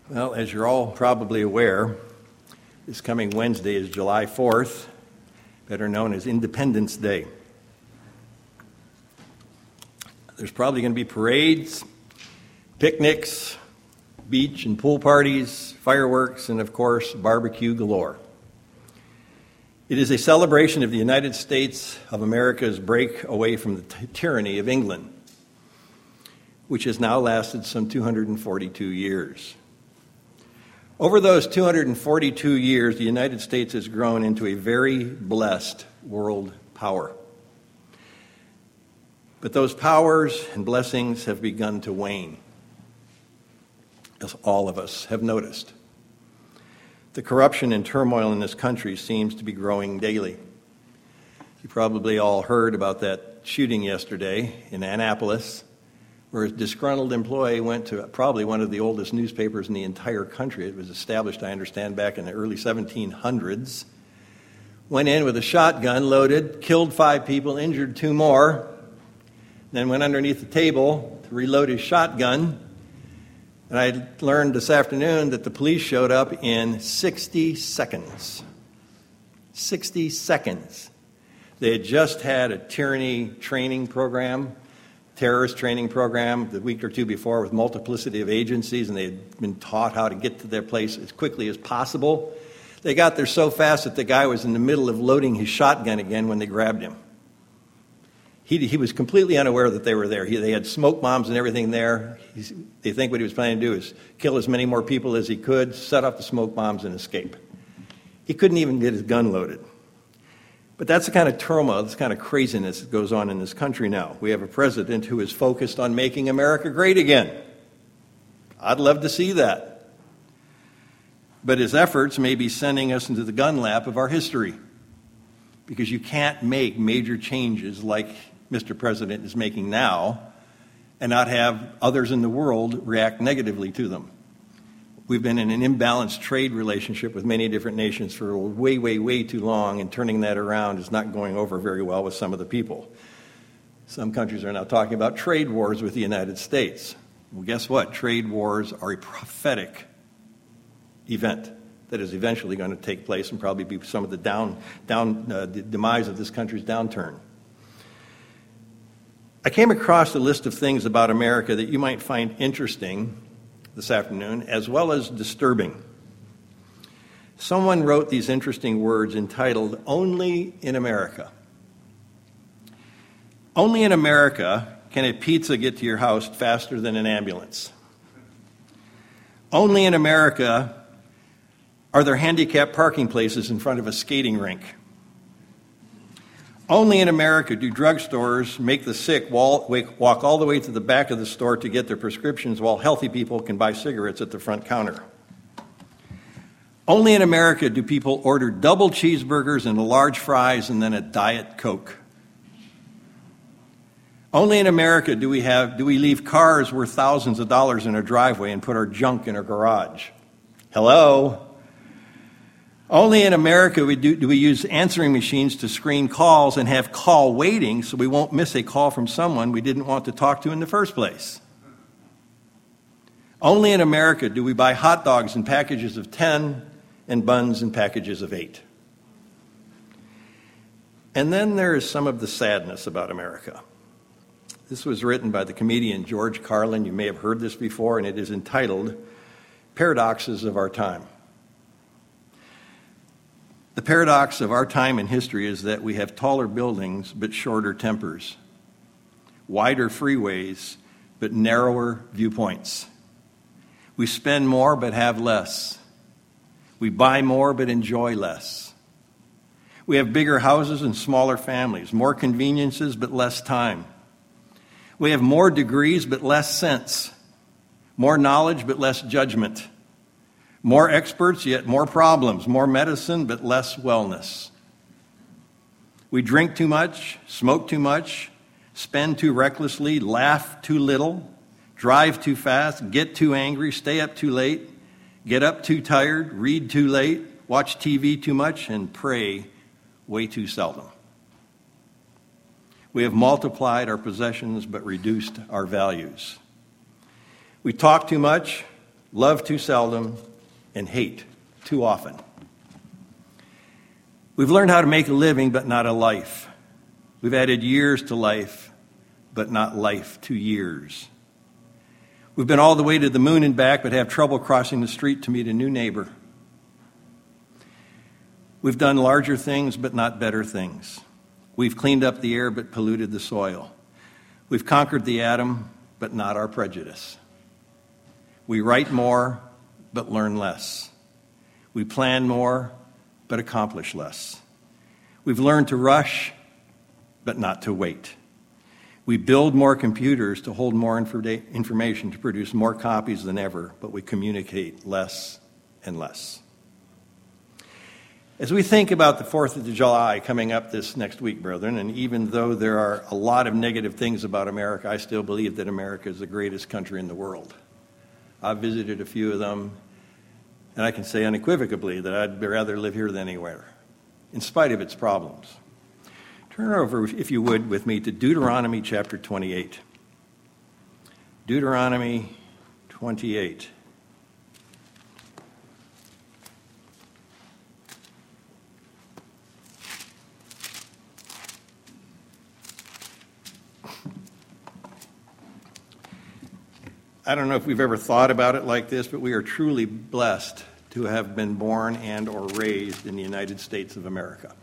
Well, as you're all probably aware, this coming Wednesday is July 4th, better known as Independence Day. There's probably going to be parades, picnics, beach and pool parties, fireworks, and of course, barbecue galore. It is a celebration of the United States of America's break away from the tyranny of England, which has now lasted some 242 years. Over those 242 years, the United States has grown into a very blessed world power. But those powers and blessings have begun to wane, as all of us have noticed. The corruption and turmoil in this country seems to be growing daily. You probably all heard about that shooting yesterday in Annapolis, where a disgruntled employee went to probably one of the oldest newspapers in the entire country. It was established, I understand, back in the early 1700s. Went in with a shotgun, loaded, killed 5 people, injured 2 more, then went underneath the table to reload his shotgun. And I learned this afternoon that the police showed up in 60 seconds. 60 seconds. They had just had a tyranny training program, terrorist training program the week or two before with multiplicity of agencies, and they had been taught how to get to their place as quickly as possible. They got there so fast that the guy was in the middle of loading his shotgun again when they grabbed him. He was completely unaware that they were there. They had smoke bombs and everything there. They think what he was planning to do is kill as many more people as he could, set off the smoke bombs, and escape. He couldn't even get his gun loaded. But that's the kind of turmoil, this kind of craziness that goes on in this country now. We have a president who is focused on making America great again. I'd love to see that. But his efforts may be sending us into the gun lap of our history, because you can't make major changes like Mr. President is making now and not have others in the world react negatively to them. We've been in an imbalanced trade relationship with many different nations for way, way, way too long, and turning that around is not going over very well with some of the people. Some countries are now talking about trade wars with the United States. Well, guess what? Trade wars are a prophetic event that is eventually going to take place and probably be some of the the demise of this country's downturn. I came across a list of things about America that you might find interesting this afternoon, as well as disturbing. Someone wrote these interesting words entitled, "Only in America." Only in America can a pizza get to your house faster than an ambulance. Only in America are there handicapped parking places in front of a skating rink. Only in America do drugstores make the sick walk all the way to the back of the store to get their prescriptions, while healthy people can buy cigarettes at the front counter. Only in America do people order double cheeseburgers and large fries and then a Diet Coke. Only in America do we leave cars worth thousands of dollars in our driveway and put our junk in our garage. Hello? Only in America do we use answering machines to screen calls and have call waiting so we won't miss a call from someone we didn't want to talk to in the first place. Only in America do we buy hot dogs in packages of 10 and buns in packages of 8. And then there is some of the sadness about America. This was written by the comedian George Carlin. You may have heard this before, and it is entitled "Paradoxes of Our Time." The paradox of our time in history is that we have taller buildings but shorter tempers, wider freeways but narrower viewpoints. We spend more but have less. We buy more but enjoy less. We have bigger houses and smaller families, more conveniences but less time. We have more degrees but less sense, more knowledge but less judgment. More experts, yet more problems. More medicine, but less wellness. We drink too much, smoke too much, spend too recklessly, laugh too little, drive too fast, get too angry, stay up too late, get up too tired, read too late, watch TV too much, and pray way too seldom. We have multiplied our possessions but reduced our values. We talk too much, love too seldom, and hate too often. We've learned how to make a living, but not a life. We've added years to life, but not life to years. We've been all the way to the moon and back, but have trouble crossing the street to meet a new neighbor. We've done larger things, but not better things. We've cleaned up the air, but polluted the soil. We've conquered the atom, but not our prejudice. We write more, but learn less. We plan more, but accomplish less. We've learned to rush, but not to wait. We build more computers to hold more information, to produce more copies than ever, but we communicate less and less. As we think about the 4th of July coming up this next week, brethren, and even though there are a lot of negative things about America, I still believe that America is the greatest country in the world. I've visited a few of them, and I can say unequivocally that I'd rather live here than anywhere, in spite of its problems. Turn over, if you would, with me to Deuteronomy chapter 28. Deuteronomy 28. I don't know if we've ever thought about it like this, but we are truly blessed to have been born and or raised in the United States of America.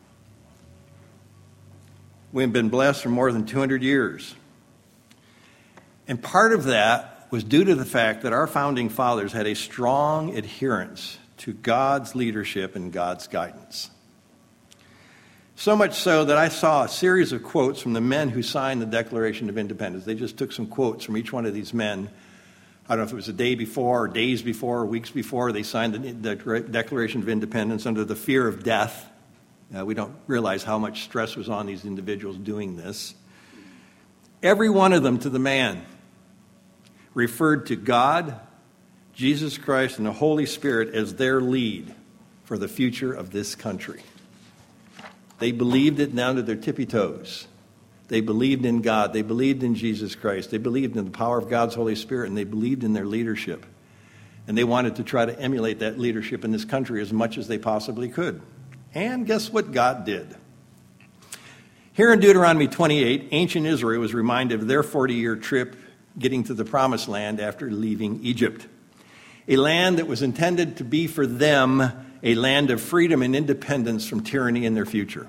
We've been blessed for more than 200 years. And part of that was due to the fact that our founding fathers had a strong adherence to God's leadership and God's guidance. So much so that I saw a series of quotes from the men who signed the Declaration of Independence. They just took some quotes from each one of these men. I don't know if it was a day before, or days before, or weeks before they signed the Declaration of Independence under the fear of death. We don't realize how much stress was on these individuals doing this. Every one of them, to the man, referred to God, Jesus Christ, and the Holy Spirit as their lead for the future of this country. They believed it down to their tippy toes. They believed in God. They believed in Jesus Christ. They believed in the power of God's Holy Spirit, and they believed in their leadership. And they wanted to try to emulate that leadership in this country as much as they possibly could. And guess what God did? Here in Deuteronomy 28, ancient Israel was reminded of their 40-year trip getting to the Promised Land after leaving Egypt. A land that was intended to be for them a land of freedom and independence from tyranny in their future.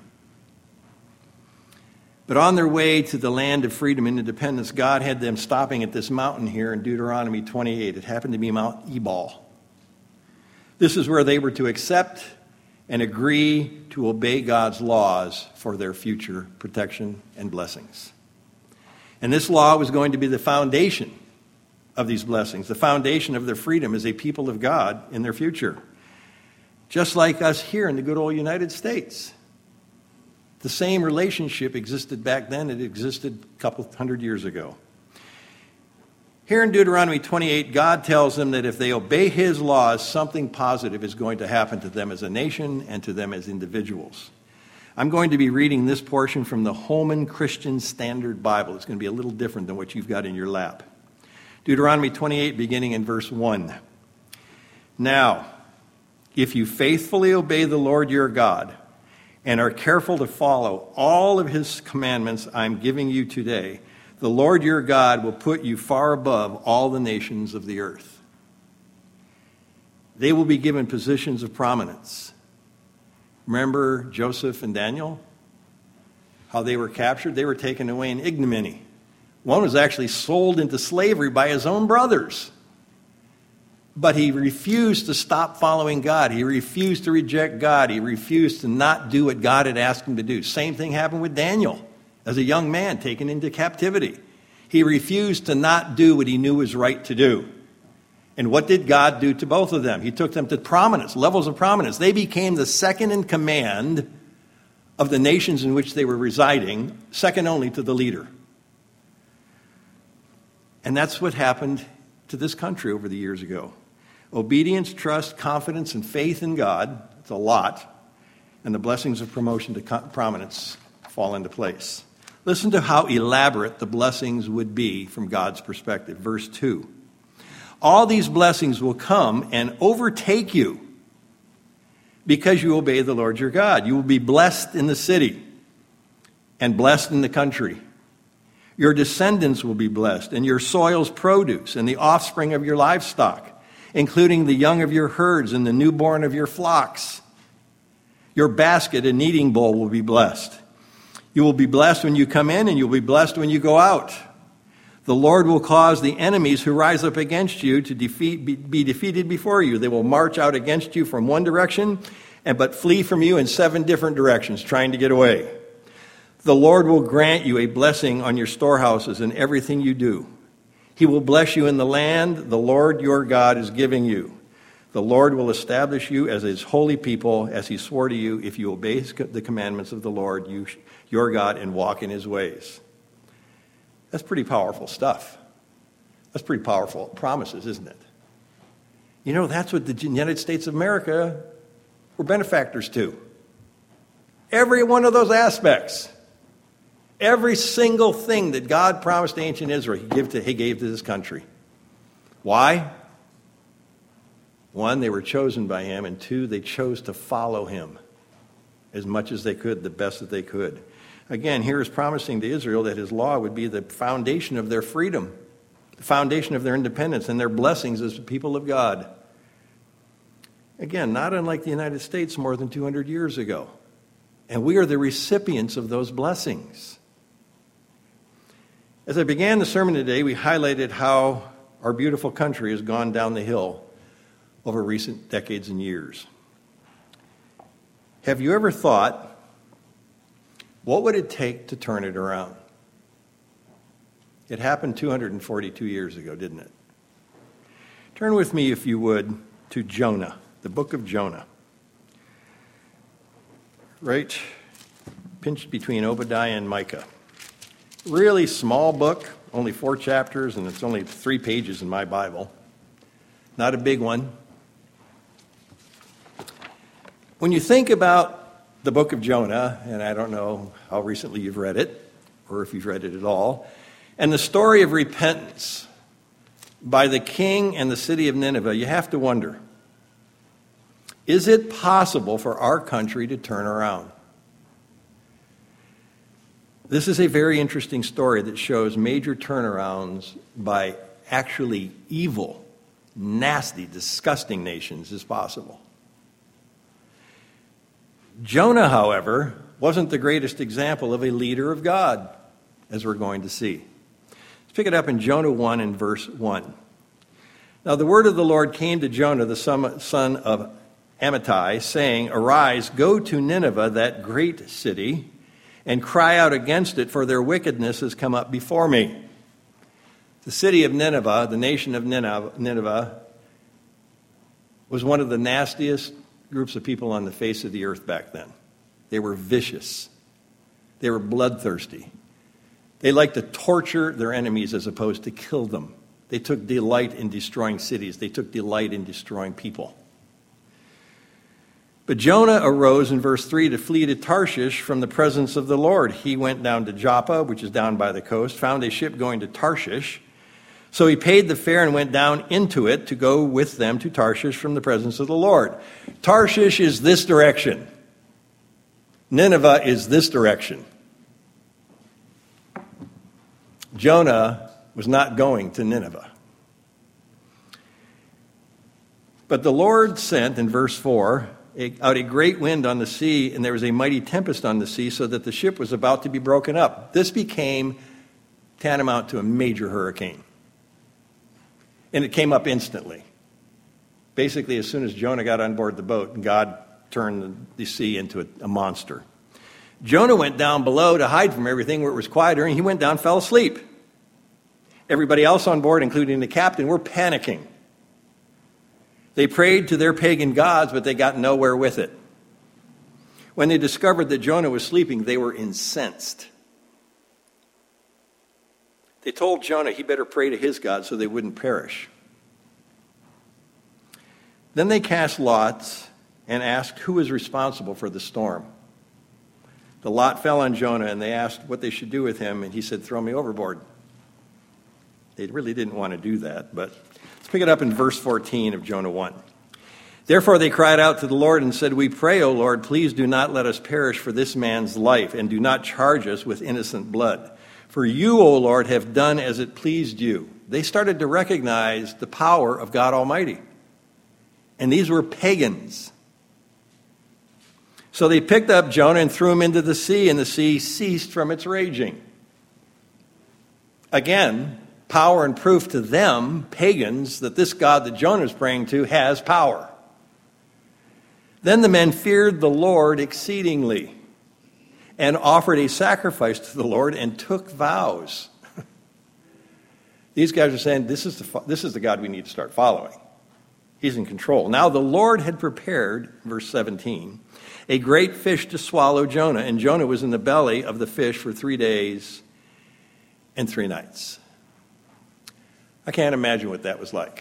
But on their way to the land of freedom and independence, God had them stopping at this mountain here in Deuteronomy 28. It happened to be Mount Ebal. This is where they were to accept and agree to obey God's laws for their future protection and blessings. And this law was going to be the foundation of these blessings, the foundation of their freedom as a people of God in their future. Just like us here in the good old United States. The same relationship existed back then. It existed a couple hundred years ago. Here in Deuteronomy 28, God tells them that if they obey His laws, something positive is going to happen to them as a nation and to them as individuals. I'm going to be reading this portion from the Holman Christian Standard Bible. It's going to be a little different than what you've got in your lap. Deuteronomy 28, beginning in verse 1. Now, if you faithfully obey the Lord your God and are careful to follow all of His commandments I'm giving you today, the Lord your God will put you far above all the nations of the earth. They will be given positions of prominence. Remember Joseph and Daniel? How they were captured? They were taken away in ignominy. One was actually sold into slavery by his own brothers. But he refused to stop following God. He refused to reject God. He refused to not do what God had asked him to do. Same thing happened with Daniel as a young man taken into captivity. He refused to not do what he knew was right to do. And what did God do to both of them? He took them to prominence, levels of prominence. They became the second in command of the nations in which they were residing, second only to the leader. And that's what happened to this country over the years ago. Obedience, trust, confidence, and faith in God, it's a lot, and the blessings of promotion to prominence fall into place. Listen to how elaborate the blessings would be from God's perspective. Verse 2. All these blessings will come and overtake you because you obey the Lord your God. You will be blessed in the city and blessed in the country. Your descendants will be blessed, and your soil's produce, and the offspring of your livestock, including the young of your herds and the newborn of your flocks. Your basket and kneading bowl will be blessed. You will be blessed when you come in, and you'll be blessed when you go out. The Lord will cause the enemies who rise up against you to be defeated before you. They will march out against you from one direction, but flee from you in 7 different directions, trying to get away. The Lord will grant you a blessing on your storehouses and everything you do. He will bless you in the land the Lord your God is giving you. The Lord will establish you as his holy people, as he swore to you, if you obey the commandments of the Lord your God and walk in his ways. That's pretty powerful stuff. That's pretty powerful promises, isn't it? You know, that's what the United States of America were benefactors to. Every one of those aspects. Every single thing that God promised to ancient Israel, he gave to this country. Why? 1, they were chosen by him, and 2, they chose to follow him as much as they could, the best that they could. Again, here is promising to Israel that his law would be the foundation of their freedom, the foundation of their independence, and their blessings as the people of God. Again, not unlike the United States more than 200 years ago. And we are the recipients of those blessings. As I began the sermon today, we highlighted how our beautiful country has gone down the hill over recent decades and years. Have you ever thought, what would it take to turn it around? It happened 242 years ago, didn't it? Turn with me, if you would, to Jonah, the book of Jonah. Right pinched between Obadiah and Micah. Really small book, only 4 chapters, and it's only 3 pages in my Bible. Not a big one. When you think about the book of Jonah, and I don't know how recently you've read it, or if you've read it at all, and the story of repentance by the king and the city of Nineveh, you have to wonder, is it possible for our country to turn around? This is a very interesting story that shows major turnarounds by actually evil, nasty, disgusting nations is possible. Jonah, however, wasn't the greatest example of a leader of God, as we're going to see. Let's pick it up in Jonah 1 and verse 1. Now the word of the Lord came to Jonah, the son of Amittai, saying, "Arise, go to Nineveh, that great city, and cry out against it, for their wickedness has come up before me." The city of Nineveh, the nation of Nineveh, was one of the nastiest groups of people on the face of the earth back then. They were vicious. They were bloodthirsty. They liked to torture their enemies as opposed to kill them. They took delight in destroying cities. They took delight in destroying people. But Jonah arose in verse 3 to flee to Tarshish from the presence of the Lord. He went down to Joppa, which is down by the coast, found a ship going to Tarshish. So he paid the fare and went down into it to go with them to Tarshish from the presence of the Lord. Tarshish is this direction. Nineveh is this direction. Jonah was not going to Nineveh. But the Lord sent, in verse 4, out a great wind on the sea, and there was a mighty tempest on the sea, so that the ship was about to be broken up. This became tantamount to a major hurricane. And it came up instantly. Basically, as soon as Jonah got on board the boat, God turned the sea into a monster. Jonah went down below to hide from everything where it was quieter, and he went down and fell asleep. Everybody else on board, including the captain, were panicking. They prayed to their pagan gods, but they got nowhere with it. When they discovered that Jonah was sleeping, they were incensed. They told Jonah he better pray to his God so they wouldn't perish. Then they cast lots and asked who was responsible for the storm. The lot fell on Jonah, and they asked what they should do with him, and he said, "Throw me overboard." They really didn't want to do that, but Let's pick it up in verse 14 of Jonah 1. Therefore they cried out to the Lord and said, "We pray, O Lord, please do not let us perish for this man's life, and do not charge us with innocent blood. For you, O Lord, have done as it pleased you." They started to recognize the power of God Almighty. And these were pagans. So they picked up Jonah and threw him into the sea, and the sea ceased from its raging. Again, power and proof to them, pagans, that this God that Jonah is praying to has power. Then the men feared the Lord exceedingly and offered a sacrifice to the Lord and took vows. These guys are saying, this is the God we need to start following. He's in control. Now the Lord had prepared, verse 17, a great fish to swallow Jonah, and Jonah was in the belly of the fish for 3 days and 3 nights. I can't imagine what that was like.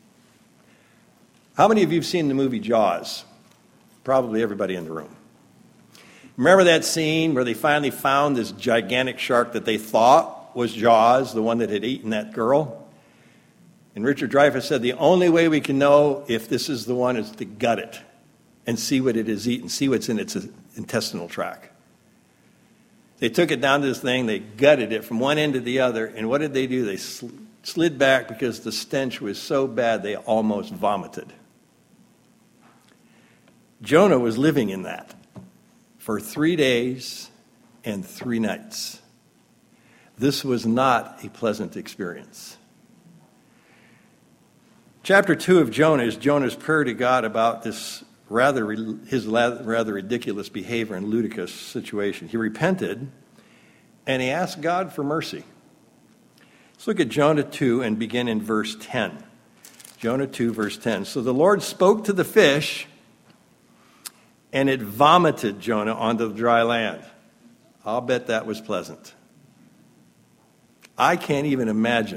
How many of you have seen the movie Jaws? Probably everybody in the room. Remember that scene where they finally found this gigantic shark that they thought was Jaws, the one that had eaten that girl? And Richard Dreyfuss said, the only way we can know if this is the one is to gut it and see what it has eaten, see what's in its intestinal tract. They took it down to this thing, they gutted it from one end to the other, and what did they do? They slid back because the stench was so bad they almost vomited. Jonah was living in that for 3 days and 3 nights. This was not a pleasant experience. Chapter 2 of Jonah is Jonah's prayer to God about his rather ridiculous behavior and ludicrous situation. He repented, and he asked God for mercy. Let's look at Jonah 2 and begin in verse 10. Jonah 2, verse 10. So the Lord spoke to the fish, and it vomited Jonah onto the dry land. I'll bet that was pleasant. I can't even imagine.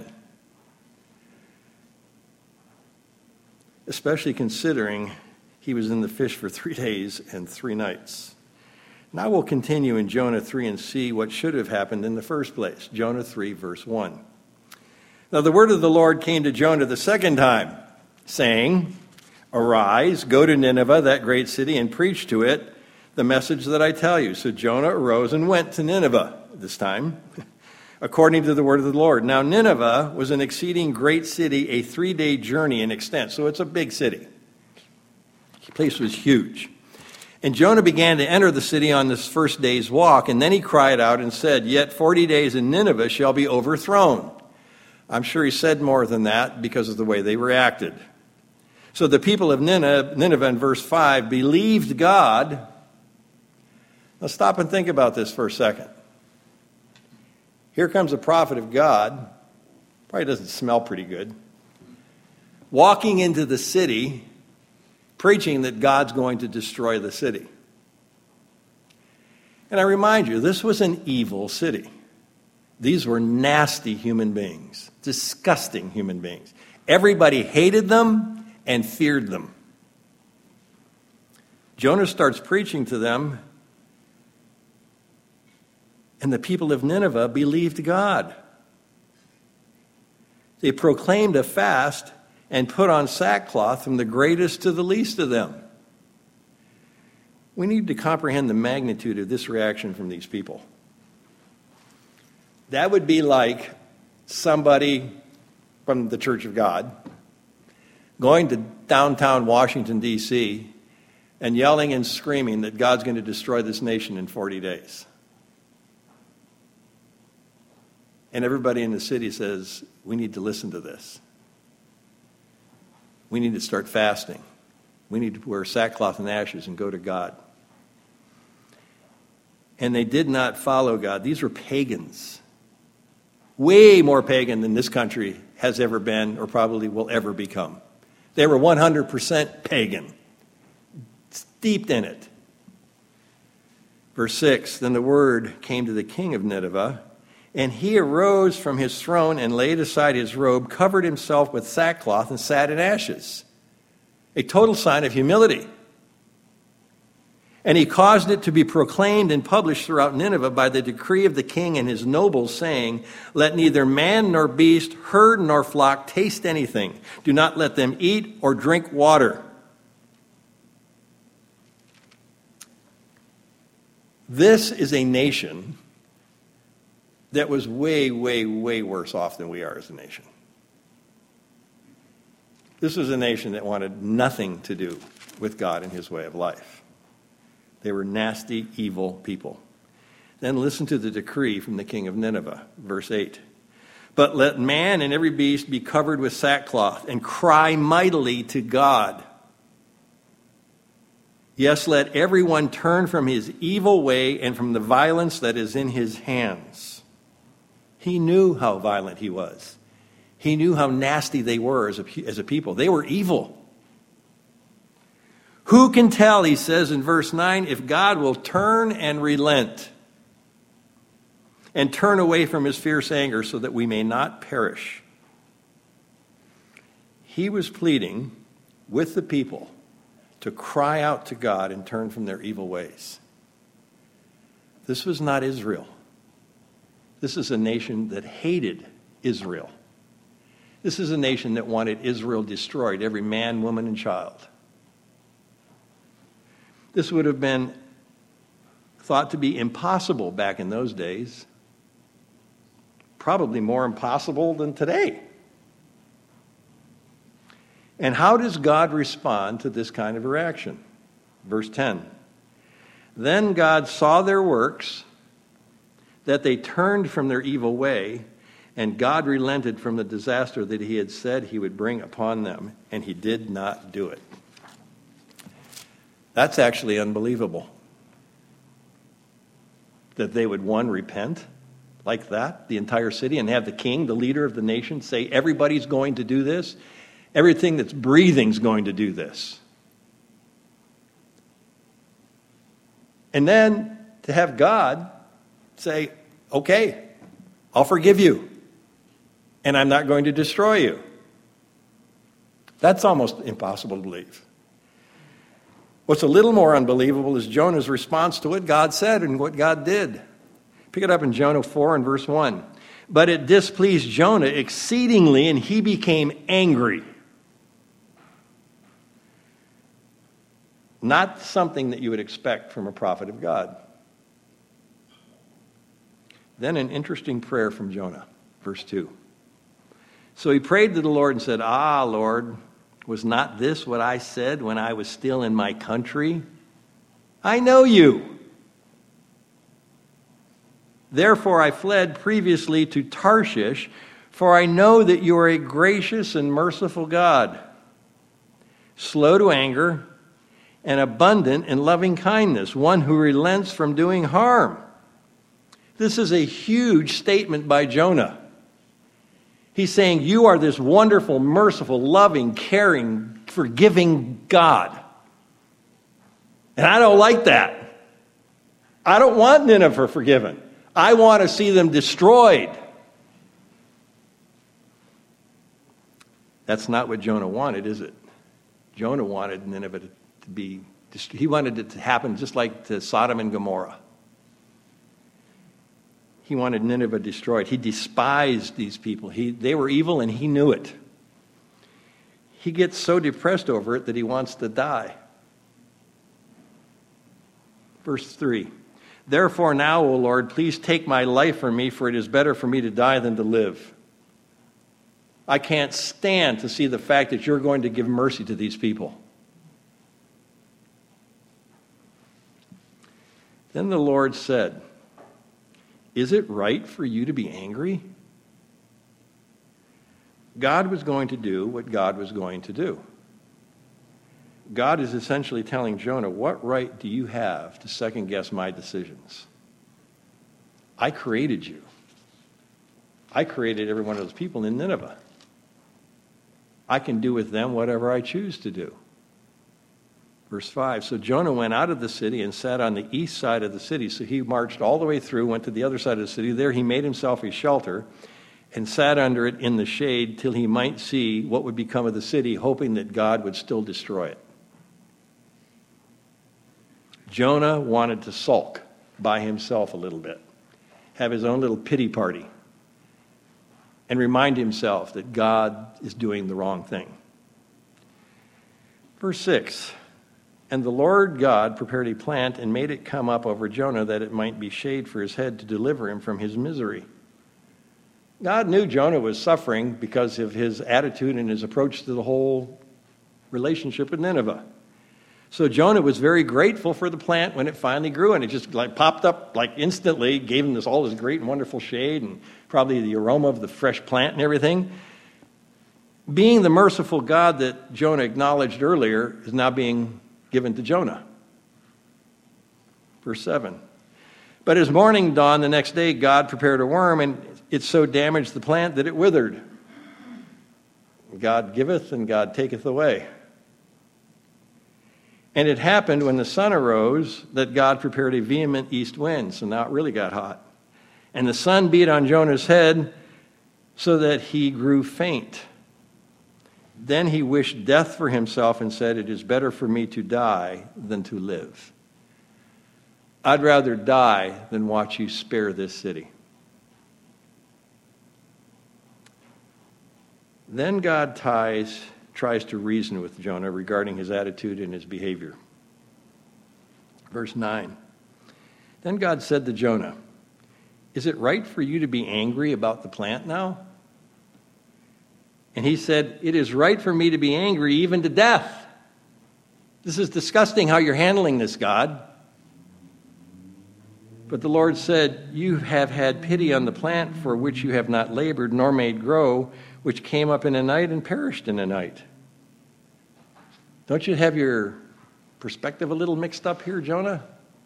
Especially considering he was in the fish for 3 days and 3 nights. Now we'll continue in Jonah 3 and see what should have happened in the first place. Jonah 3, verse 1. Now the word of the Lord came to Jonah the second time, saying, "Arise, go to Nineveh, that great city, and preach to it the message that I tell you." So Jonah arose and went to Nineveh this time, according to the word of the Lord. Now Nineveh was an exceeding great city, a 3-day journey in extent. So it's a big city. The place was huge. And Jonah began to enter the city on this first day's walk, and then he cried out and said, "Yet 40 days in Nineveh shall be overthrown." I'm sure he said more than that because of the way they reacted. So the people of Nineveh in verse 5 believed God. Now stop and think about this for a second. Here comes a prophet of God, probably doesn't smell pretty good, walking into the city, preaching that God's going to destroy the city. And I remind you, this was an evil city. These were nasty human beings, disgusting human beings. Everybody hated them and feared them. Jonah starts preaching to them, and the people of Nineveh believed God. They proclaimed a fast and put on sackcloth from the greatest to the least of them. We need to comprehend the magnitude of this reaction from these people. That would be like somebody from the Church of God going to downtown Washington, D.C., and yelling and screaming that God's going to destroy this nation in 40 days. And everybody in the city says, we need to listen to this. We need to start fasting. We need to wear sackcloth and ashes and go to God. And they did not follow God. These were pagans. Way more pagan than this country has ever been or probably will ever become. They were 100% pagan, steeped in it. Verse 6, then the word came to the king of Nineveh, and he arose from his throne and laid aside his robe, covered himself with sackcloth, and sat in ashes. A total sign of humility. And he caused it to be proclaimed and published throughout Nineveh by the decree of the king and his nobles, saying, "Let neither man nor beast, herd nor flock taste anything. Do not let them eat or drink water." This is a nation that was way, way, way worse off than we are as a nation. This was a nation that wanted nothing to do with God and his way of life. They were nasty, evil people. Then listen to the decree from the king of Nineveh, verse 8. "But let man and every beast be covered with sackcloth and cry mightily to God. Yes, let everyone turn from his evil way and from the violence that is in his hands." He knew how violent he was. He knew how nasty they were as a people. They were evil. "Who can tell," he says in verse 9, "if God will turn and relent and turn away from his fierce anger so that we may not perish?" He was pleading with the people to cry out to God and turn from their evil ways. This was not Israel. This is a nation that hated Israel. This is a nation that wanted Israel destroyed, every man, woman, and child. This would have been thought to be impossible back in those days. Probably more impossible than today. And how does God respond to this kind of a reaction? Verse 10. "Then God saw their works, that they turned from their evil way, and God relented from the disaster that he had said he would bring upon them, and he did not do it." That's actually unbelievable. That they would, one, repent like that, the entire city, and have the king, the leader of the nation, say, everybody's going to do this. Everything that's breathing is going to do this. And then to have God say, "Okay, I'll forgive you, and I'm not going to destroy you." That's almost impossible to believe. What's a little more unbelievable is Jonah's response to what God said and what God did. Pick it up in Jonah 4 and verse 1. "But it displeased Jonah exceedingly, and he became angry." Not something that you would expect from a prophet of God. Then an interesting prayer from Jonah, verse 2. "So he prayed to the Lord and said, 'Ah, Lord, was not this what I said when I was still in my country? I know you. Therefore I fled previously to Tarshish, for I know that you are a gracious and merciful God, slow to anger and abundant in loving kindness, one who relents from doing harm.'" This is a huge statement by Jonah. He's saying, you are this wonderful, merciful, loving, caring, forgiving God. And I don't like that. I don't want Nineveh forgiven. I want to see them destroyed. That's not what Jonah wanted, is it? Jonah wanted Nineveh to be, he wanted it to happen just like to Sodom and Gomorrah. He wanted Nineveh destroyed. He despised these people. They were evil and he knew it. He gets so depressed over it that he wants to die. Verse 3. "Therefore now, O Lord, please take my life from me, for it is better for me to die than to live. I can't stand to see the fact that you're going to give mercy to these people." Then the Lord said, "Is it right for you to be angry?" God was going to do what God was going to do. God is essentially telling Jonah, what right do you have to second guess my decisions? I created you. I created every one of those people in Nineveh. I can do with them whatever I choose to do. Verse 5, "So Jonah went out of the city and sat on the east side of the city." So he marched all the way through, went to the other side of the city. There he made himself a shelter and sat under it in the shade till he might see what would become of the city, hoping that God would still destroy it. Jonah wanted to sulk by himself a little bit, have his own little pity party, and remind himself that God is doing the wrong thing. Verse 6, and the Lord God prepared a plant and made it come up over Jonah that it might be shade for his head to deliver him from his misery. God knew Jonah was suffering because of his attitude and his approach to the whole relationship with Nineveh. So Jonah was very grateful for the plant when it finally grew, and it just popped up instantly, gave him all this great and wonderful shade and probably the aroma of the fresh plant and everything. Being the merciful God that Jonah acknowledged earlier is now being given to Jonah. Verse 7. But as morning dawned the next day, God prepared a worm, and it so damaged the plant that it withered. God giveth and God taketh away. And it happened when the sun arose that God prepared a vehement east wind, so now it really got hot. And the sun beat on Jonah's head so that he grew faint. Then he wished death for himself and said, it is better for me to die than to live. I'd rather die than watch you spare this city. Then God tries to reason with Jonah regarding his attitude and his behavior. Verse 9. Then God said to Jonah, is it right for you to be angry about the plant now? And he said, it is right for me to be angry even to death. This is disgusting how you're handling this, God. But the Lord said, you have had pity on the plant for which you have not labored nor made grow, which came up in a night and perished in a night. Don't you have your perspective a little mixed up here, Jonah?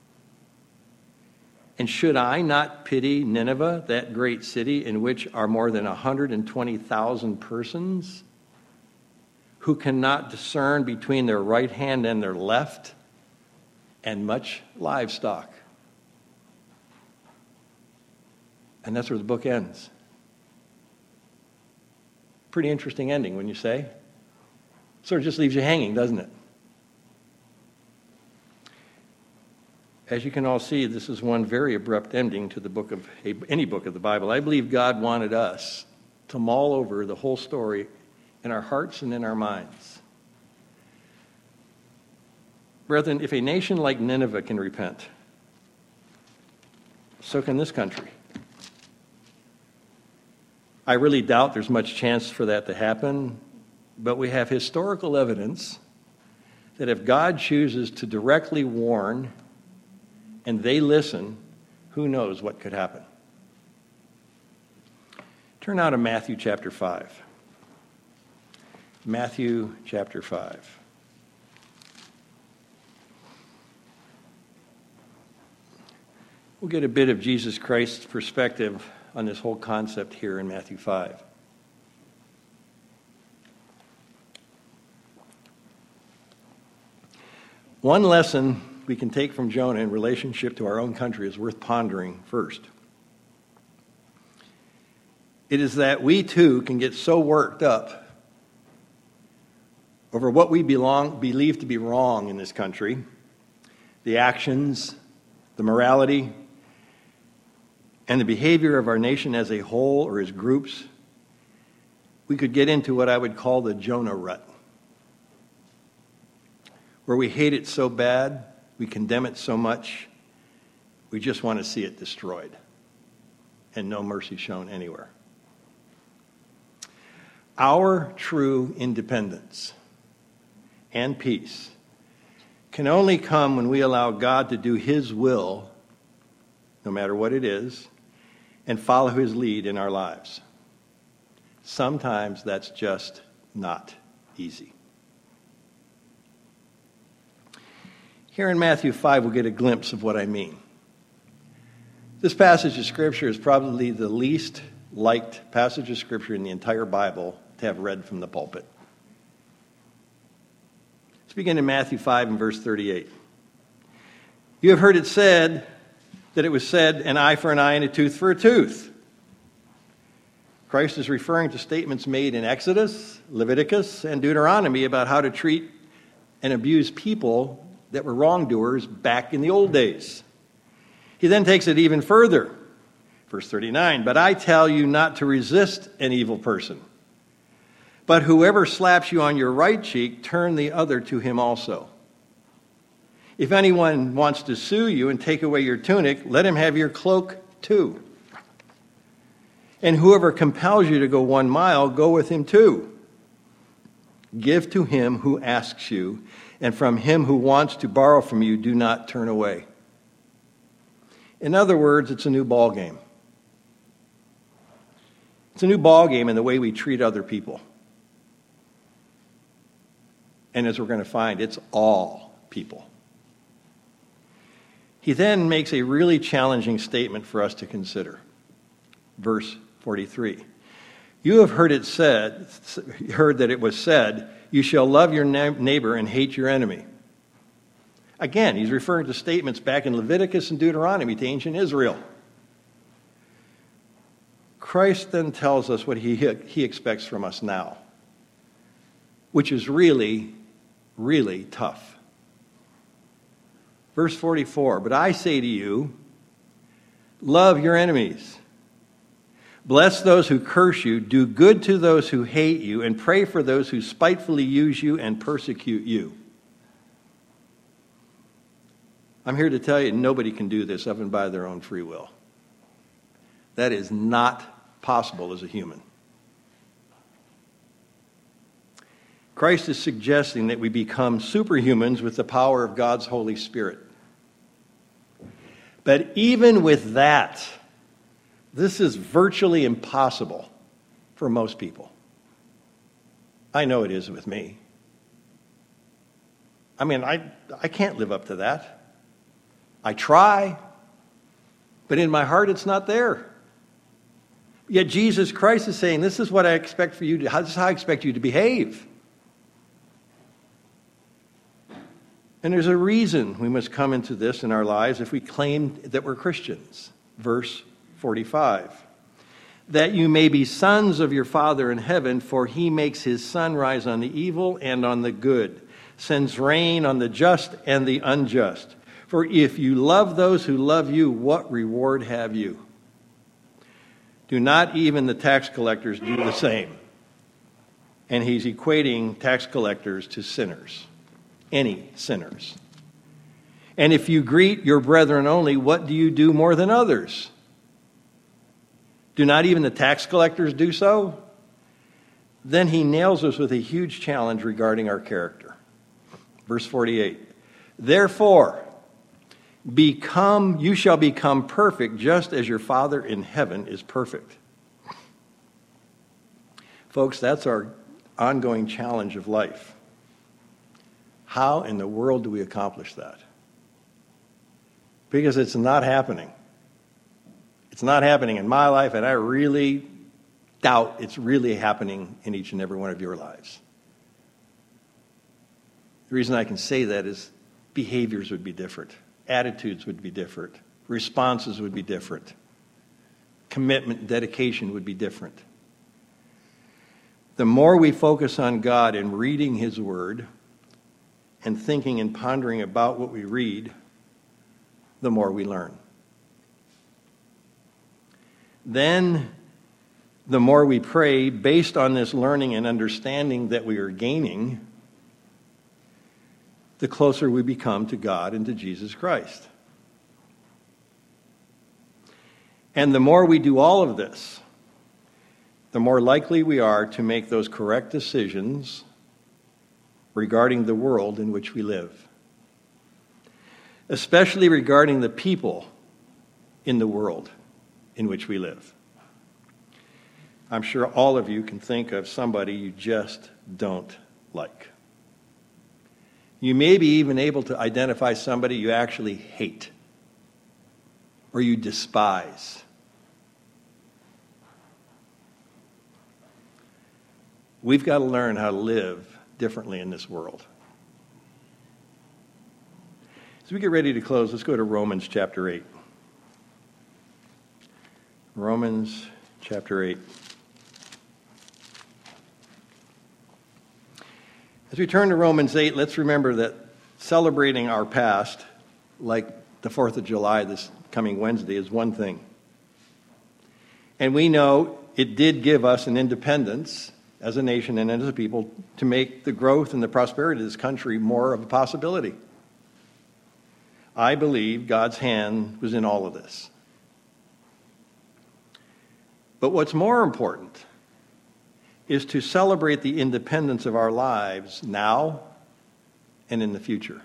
And should I not pity Nineveh, that great city in which are more than 120,000 persons who cannot discern between their right hand and their left, and much livestock? And that's where the book ends. Pretty interesting ending, wouldn't you say? Sort of just leaves you hanging, doesn't it? As you can all see, this is one very abrupt ending to the book of any book of the Bible. I believe God wanted us to mull over the whole story in our hearts and in our minds. Brethren, if a nation like Nineveh can repent, so can this country. I really doubt there's much chance for that to happen, but we have historical evidence that if God chooses to directly warn and they listen, who knows what could happen. Turn now to Matthew chapter 5. Matthew chapter 5. We'll get a bit of Jesus Christ's perspective on this whole concept here in Matthew 5. One lesson we can take from Jonah in relationship to our own country is worth pondering first. It is that we too can get so worked up over what we believe to be wrong in this country, the actions, the morality, and the behavior of our nation as a whole or as groups. We could get into what I would call the Jonah rut, where we hate it so bad, we condemn it so much, we just want to see it destroyed and no mercy shown anywhere. Our true independence and peace can only come when we allow God to do His will, no matter what it is, and follow His lead in our lives. Sometimes that's just not easy. Here in Matthew 5, we'll get a glimpse of what I mean. This passage of Scripture is probably the least liked passage of Scripture in the entire Bible to have read from the pulpit. Let's begin in Matthew 5 and verse 38. You have heard it said that it was said, an eye for an eye and a tooth for a tooth. Christ is referring to statements made in Exodus, Leviticus, and Deuteronomy about how to treat and abuse people that were wrongdoers back in the old days. He then takes it even further. Verse 39, but I tell you not to resist an evil person. But whoever slaps you on your right cheek, turn the other to him also. If anyone wants to sue you and take away your tunic, let him have your cloak too. And whoever compels you to go 1 mile, go with him too. Give to him who asks you, and from him who wants to borrow from you, do not turn away. In other words, it's a new ball game. It's a new ball game in the way we treat other people. And as we're going to find, it's all people. He then makes a really challenging statement for us to consider. Verse 43. You have heard that it was said, you shall love your neighbor and hate your enemy. Again, he's referring to statements back in Leviticus and Deuteronomy to ancient Israel. Christ then tells us what he expects from us now, which is really, really tough. Verse 44, but I say to you, love your enemies. Bless those who curse you, do good to those who hate you, and pray for those who spitefully use you and persecute you. I'm here to tell you, nobody can do this of and by their own free will. That is not possible as a human. Christ is suggesting that we become superhumans with the power of God's Holy Spirit. But even with that, this is virtually impossible for most people. I know it is with me. I mean, I can't live up to that. I try, but in my heart it's not there. Yet Jesus Christ is saying, this is what I expect for you to, this is how I expect you to behave. And there's a reason we must come into this in our lives if we claim that we're Christians. Verse 45. That you may be sons of your Father in heaven, for he makes his sun rise on the evil and on the good, sends rain on the just and the unjust. For if you love those who love you, what reward have you? Do not even the tax collectors do the same? And he's equating tax collectors to sinners. Any sinners. And if you greet your brethren only, what do you do more than others? Do not even the tax collectors do so? Then he nails us with a huge challenge regarding our character. Verse 48. Therefore, you shall become perfect just as your Father in heaven is perfect. Folks, that's our ongoing challenge of life. How in the world do we accomplish that? Because it's not happening. It's not happening in my life, and I really doubt it's really happening in each and every one of your lives. The reason I can say that is behaviors would be different. Attitudes would be different. Responses would be different. Commitment and dedication would be different. The more we focus on God and reading his word and thinking and pondering about what we read, the more we learn. Then, the more we pray based on this learning and understanding that we are gaining, the closer we become to God and to Jesus Christ. And the more we do all of this, the more likely we are to make those correct decisions regarding the world in which we live. Especially regarding the people in the world in which we live. I'm sure all of you can think of somebody you just don't like. You may be even able to identify somebody you actually hate or you despise. We've got to learn how to live differently in this world. As we get ready to close, let's go to Romans chapter 8. Romans chapter 8. As we turn to Romans 8, let's remember that Celebrating our past, like the 4th of July this coming Wednesday, is one thing. And we know it did give us an independence as a nation and as a people to make the growth and the prosperity of this country more of a possibility. I believe God's hand was in all of this. But what's more important is to celebrate the independence of our lives now and in the future.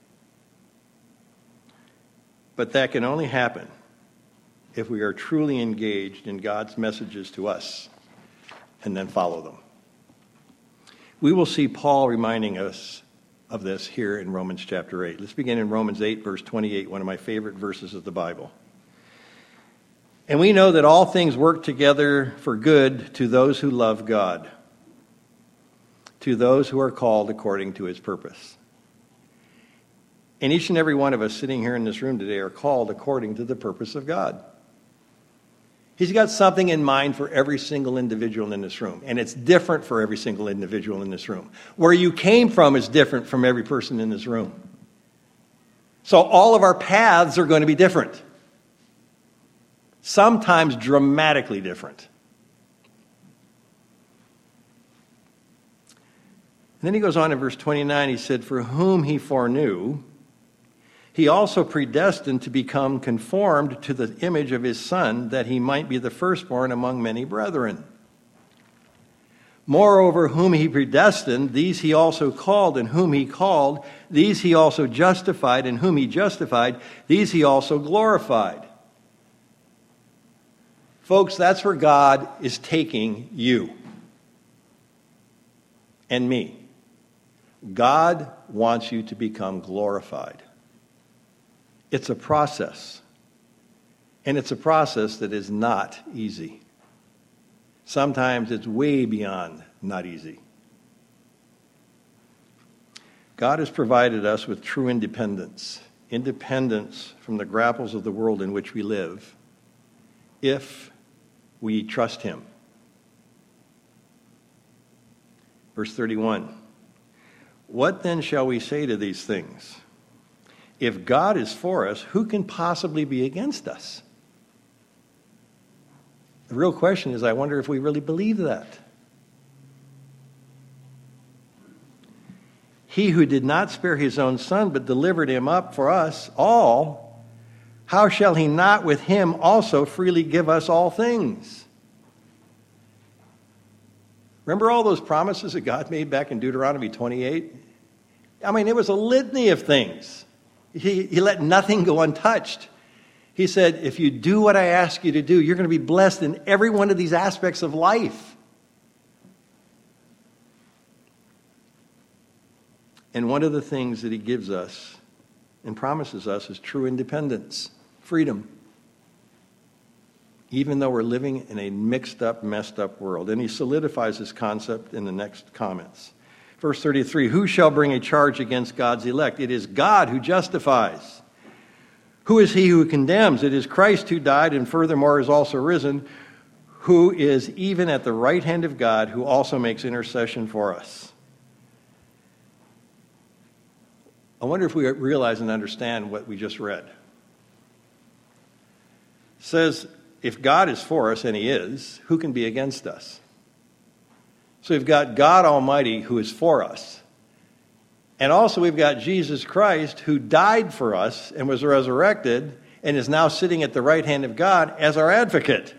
But that can only happen if we are truly engaged in God's messages to us and then follow them. We will see Paul reminding us of this here in Romans chapter 8. Let's begin in Romans 8, verse 28, one of my favorite verses of the Bible. And we know that all things work together for good to those who love God, to those who are called according to his purpose. And each and every one of us sitting here in this room today are called according to the purpose of God. He's got something in mind for every single individual in this room, and it's different for every single individual in this room. Where you came from is different from every person in this room. So all of our paths are going to be different. Sometimes dramatically different. And then he goes on in verse 29, he said, "For whom he foreknew, he also predestined to become conformed to the image of his Son, that he might be the firstborn among many brethren. Moreover, whom he predestined, these he also called, and whom he called, these he also justified, and whom he justified, these he also glorified." Folks, that's where God is taking you and me. God wants you to become glorified. It's a process. And it's a process that is not easy. Sometimes it's way beyond not easy. God has provided us with true independence. Independence from the grapples of the world in which we live, if we trust him. Verse 31. "What then shall we say to these things? If God is for us, who can possibly be against us?" The real question is, I wonder if we really believe that. "He who did not spare his own Son, but delivered him up for us all, how shall he not with him also freely give us all things?" Remember all those promises that God made back in Deuteronomy 28? I mean, it was a litany of things. He let nothing go untouched. He said, if you do what I ask you to do, you're going to be blessed in every one of these aspects of life. And one of the things that he gives us and promises us is true independence, freedom. Even though we're living in a mixed up, messed up world. And he solidifies this concept in the next comments. Verse 33, "Who shall bring a charge against God's elect? It is God who justifies. Who is he who condemns? It is Christ who died and furthermore is also risen, who is even at the right hand of God, who also makes intercession for us." I wonder if we realize and understand what we just read. It says, if God is for us, and he is, who can be against us? So we've got God Almighty who is for us. And also we've got Jesus Christ who died for us and was resurrected and is now sitting at the right hand of God as our advocate.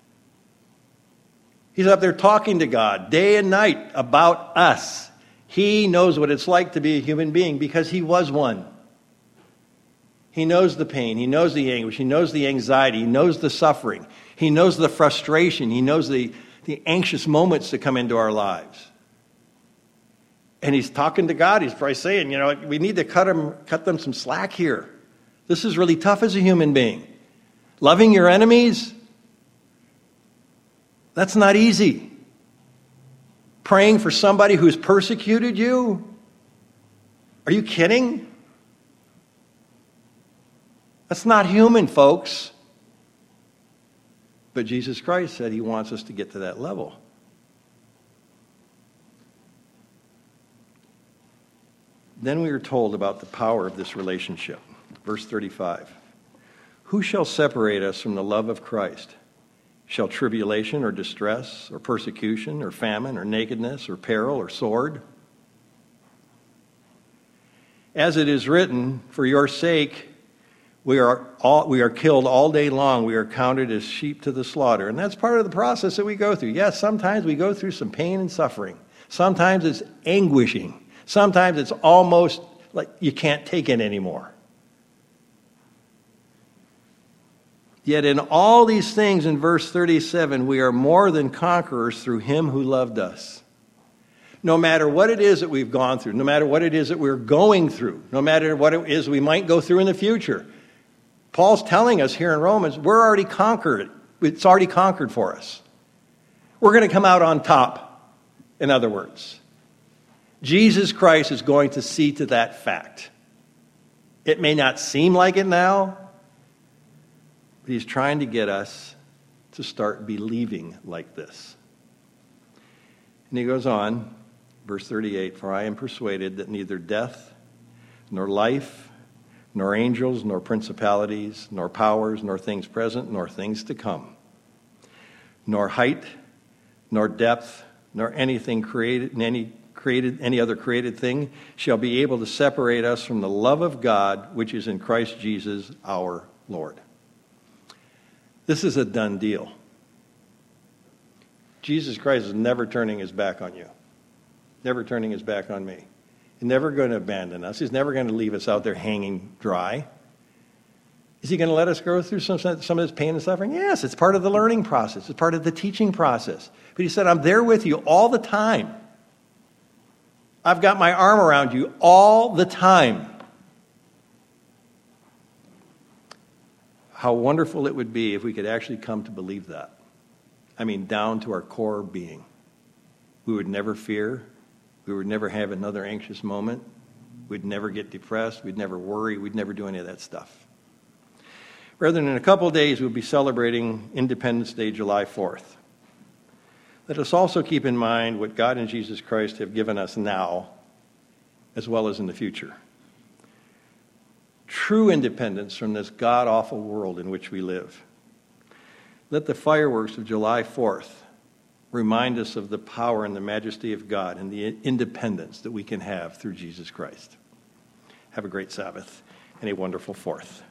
He's up there talking to God day and night about us. He knows what it's like to be a human being because he was one. He knows the pain. He knows the anguish. He knows the anxiety. He knows the suffering. He knows the frustration. He knows the anxious moments that come into our lives. And he's talking to God. He's probably saying, we need to cut them some slack here. This is really tough as a human being. Loving your enemies, that's not easy. Praying for somebody who's persecuted you, are you kidding? That's not human, folks. But Jesus Christ said he wants us to get to that level. Then we are told about the power of this relationship. Verse 35. Who shall separate us from the love of Christ? Shall tribulation or distress or persecution or famine or nakedness or peril or sword? As it is written, for your sake we are killed all day long. We are counted as sheep to the slaughter. And that's part of the process that we go through. Yes, sometimes we go through some pain and suffering. Sometimes it's anguishing. Sometimes it's almost like you can't take it anymore. Yet in all these things, in verse 37, we are more than conquerors through him who loved us. No matter what it is that we've gone through, no matter what it is that we're going through, no matter what it is we might go through in the future, Paul's telling us here in Romans, we're already conquered. It's already conquered for us. We're going to come out on top, in other words. Jesus Christ is going to see to that fact. It may not seem like it now, but he's trying to get us to start believing like this. And he goes on, verse 38, for I am persuaded that neither death, nor life, nor angels, nor principalities, nor powers, nor things present, nor things to come, nor height, nor depth, nor anything created, any other created thing shall be able to separate us from the love of God, which is in Christ Jesus our Lord. This is a done deal. Jesus Christ is never turning his back on you. Never turning his back on me. He's never going to abandon us. He's never going to leave us out there hanging dry. Is he going to let us go through some of this pain and suffering? Yes, it's part of the learning process. It's part of the teaching process. But he said, I'm there with you all the time. I've got my arm around you all the time. How wonderful it would be if we could actually come to believe that. I mean, down to our core being. We would never fear. We would never have another anxious moment. We'd never get depressed. We'd never worry. We'd never do any of that stuff. Rather than in a couple of days, we'll be celebrating Independence Day, July 4th. Let us also keep in mind what God and Jesus Christ have given us now, as well as in the future. True independence from this god-awful world in which we live. Let the fireworks of July 4th remind us of the power and the majesty of God and the independence that we can have through Jesus Christ. Have a great Sabbath and a wonderful 4th.